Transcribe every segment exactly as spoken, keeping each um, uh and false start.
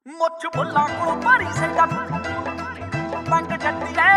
ਮੁੱਛ ਬੁੱਲਾਂ ਕੋਲੋਂ ਭਾਰੀ ਸੈਂਡਾ ਤੰਗ ਜੱਟੀਏ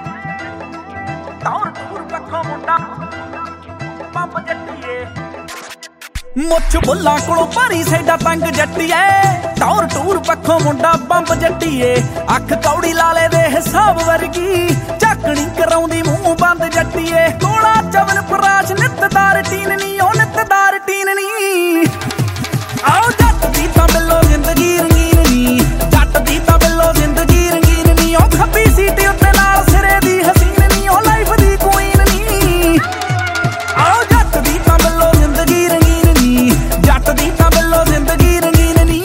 ਟੌਰ ਟੂਰ ਪੱਖੋਂ ਮੁੰਡਾ ਪੰਪ ਜੱਟੀਏ ਮੁੱਛ ਬੁੱਲਾਂ ਕੋਲੋਂ ਭਾਰੀ ਸੈਂਡਾ ਤੰਗ ਜੱਟੀਏ ਟੌਰ ਟੂਰ ਪੱਖੋਂ ਮੁੰਡਾ ਪੰਪ ਜੱਟੀਏ ਅੱਖ ਕੌੜੀ ਲਾਲੇ ਦੇ ਹਿਸਾਬ ਵਰਗੀ ਝਾਕਣੀ ਕਰਾਉਂਦੀ ਮੂੰਹ ਬੰਦ ਜੱਟੀਏ ਕੋਲਾ ਚਵਨ ਪਰਾਸ਼ ਨਿੱਤਦਾਰ ਟੀਨ ਨੀ ਉਹ ਨਿੱਤਦਾਰ ਟੀਨ ਨੀ ਆਓ ਜੱਟ ਦੀ ਤਾਂ ਬਿੱਲੋ ਜ਼ਿੰਦਗੀ ਰੰਗੀਨ ਨੀ ਜੱਟ ਦੀ ਤਾਂ ਬਿੱਲੋ ਜ਼ਿੰਦਗੀ ਰੰਗੀਨ ਨੀ ਉਹ ਖੱਬੀ ਸੀਟ ਉੱਤੇ ਨਾਲ ਸਿਰੇ ਦੀ ਹਸੀਨ ਨੀ ਉਹ ਲਾਈਫ ਦੀ ਕੁਈਨ ਨੀ ਆਓ ਜੱਟ ਦੀ ਤਾਂ ਬਿੱਲੋ ਜ਼ਿੰਦਗੀ ਰੰਗੀਨ ਨੀ ਜੱਟ ਦੀ ਤਾਂ ਬਿੱਲੋ ਜ਼ਿੰਦਗੀ ਰੰਗੀਨ ਨੀ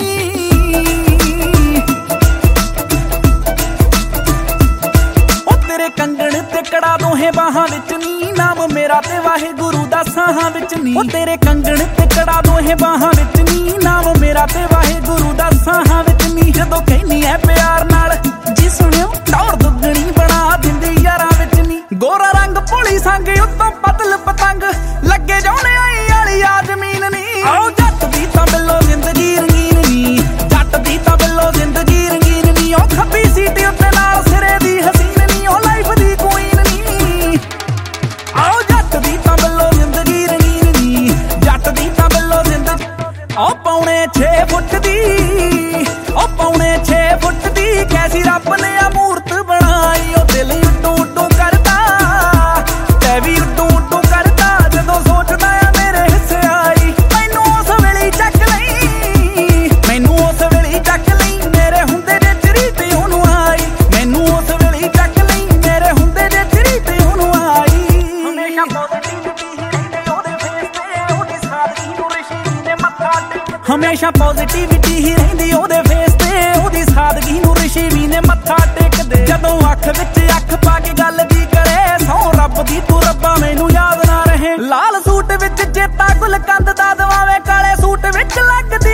ਉਹ ਤੇਰੇ ਕੰਗਣ ਤੇ ਕੜਾ ਦੋਹੇ ਬਾਹਾਂ ਵਿੱਚ ਨੀ ਨਾਮ ਮੇਰਾ ਤੇ ਵਾਹਿਗੁਰੂ ਦਾ ਸਾਹਾਂ ਵਿੱਚ ਨੀ ਉਹ ਤੇਰੇ ਕੰਗਣ ਤੇ ਕੜਾ ਦੋਹੇ ਬਾਹਾਂ ਵਿੱਚ ਨੀ ਨਾਮ ਮੇਰਾ ਤੇ ਵਾਹਿਗੁਰੂ ਦਾ ਸਾਹਾਂ ਵਿੱਚ ਨੀ ਜਦੋਂ ਕਹਿਨੀ ਐ ਪਿਆਰ ਨਾਲ ਜੀ ਸੁਣਿਓ ਟੌਰ ਦੁੱਗਣੀ ਬਣਾ ਦਿੰਦੀ ਯਾਰਾਂ ਵਿੱਚ ਨੀ ਗੋਰਾ ਰੰਗ ਭੋਲੀ ਸੰਗ ਉੱਤੋਂ ਪਤਲ ਪਤੰਗ ਲੱਗੇ ਜਾਉਣੇ ਆਈ ਵਾਲੀ ਆ ਜ਼ਮੀਨ ਨੀ ਆਓ ਜੱਟ ਦੀ ਤਾਂ ਬਿੱਲੋ ਜ਼ਿੰਦਗੀ ਰੰਗੀਨ ਨੀ ਜੱਟ ਦੀ ਤਾਂ ਬਿੱਲੋ ਜ਼ਿੰਦਗੀ ਰੰਗੀਨ ਨੀ ਉਹ ਖੱਬੀ ਸੀਟ ਉੱਤੇ ਨਾਲ ਸਿਰੇ ਦੀ ਹਸੀਨ ਨੀ ਉਹ ਲਾਈਫ ਦੀ ਕੁਈਨ ਨੀ ਆਓ ਜੱਟ ਦੀ ਤਾਂ ਬਿੱਲੋ ਜ਼ਿੰਦਗੀ ਰੰਗੀਨ ਨੀ ਜੱਟ ਦੀ ਤਾਂ ਬਿੱਲੋ ਜ਼ਿੰਦਗੀ ਉਹ ਪੌਣੇ ਛੇ ਫੁੱਟ ਦੀ ਉਹ ਪੌਣੇ ਛੇ ਫੁੱਟ ਦੀ ਕੈਸੀ ਰੱਬ ਨੇ ਆ ਮੂਰਤ ਬਣਾਈ ਉਹ ਦਿਲ ਉੱਡੂ ਉੱਡੂ ਕਰਦਾ ਤੇ ਵੀ ਉੱਡੂ ਉੱਡੂ ਕਰਦਾ ਜਦੋਂ ਸੋਚਦਾ ਆ ਮੇਰੇ ਹਿੱਸੇ ਆਈ ਮੈਨੂੰ ਉਸ ਵੇਲੇ ਚੱਕ ਲਈ ਮੈਨੂੰ ਉਸ ਵੇਲੇ ਚੱਕ ਲਈ ਮੇਰੇ ਹੁੰਦੇ ਦੇ ਤੇਰੀ ਤੇ ਉਹਨੂੰ ਆਈ ਮੈਨੂੰ ਉਸ ਵੇਲੇ ਚੱਕ ਲਈ ਮੇਰੇ ਹੁੰਦੇ ਦੇ ਤੇਰੀ ਤੇ ਉਹਨੂੰ ਆਈ ਹਮੇਸ਼ਾ ਪੋਜ਼ਿਟਿਵਿਟੀ ਹੀ ਰਹਿੰਦੀ ਉਹਦੇ ਫੇਸ ਤੇ ਉਹਦੀ ਸਾਦਗੀ ਨੂੰ ਰਿਸ਼ੀ ਨੇ ਮੱਥਾ ਟੇਕ ਹਮੇਸ਼ਾ ਪੋਜ਼ਿਟਿਵਿਟੀ ਹੀ ਰਹਿੰਦੀ ਉਹਦੇ ਫੇਸ ਤੇ ਉਹਦੀ ਸਾਦਗੀ ਨੂੰ ਰਿਸ਼ੀ ਵੀ ਨੇ ਮੱਥਾ ਟੇਕਦੇ ਜਦੋਂ ਅੱਖ ਵਿੱਚ ਅੱਖ ਪਾ ਕੇ ਗੱਲ ਵੀ ਕਰੇ ਸੌ ਰੱਬ ਦੀ ਤੂੰ ਰੱਬਾ ਮੈਨੂੰ ਯਾਦ ਨਾ ਰਹੇ ਲਾਲ ਸੂਟ ਵਿੱਚ ਚੇਤਾ ਗੁਲਕੰਦ ਦਾ ਦਵਾਵੇ ਕਾਲੇ ਸੂਟ ਵਿੱਚ ਲੱਗਦੇ